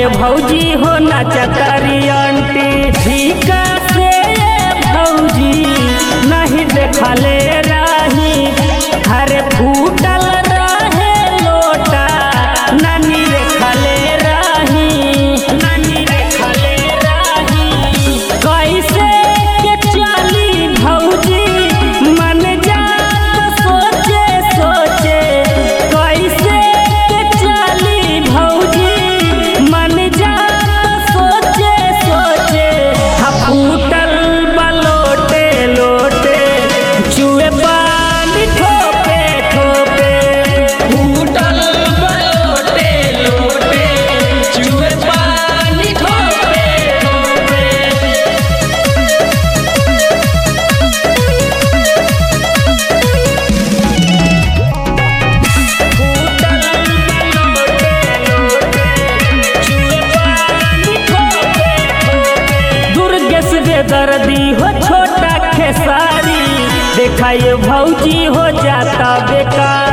भौजी हो नचतरी आंटी ठीका से भौजी नहीं देखले रही हरे फूटल रहे लोटा नानी देखले रही कैसे के चली भौजी मन जात सोचे सोचे कैसे के चली भौजी मन जात सोचे सोचे फूटल बलोटे लोटे चुए पानी ठोपे ठोपे फूटल बलोटे लोटे चुए पानी ठोपे ठोपे। दुर्गेश रे दर्दी हो छोटा खेसारी देखा ये भौजी हो जाता बेकार।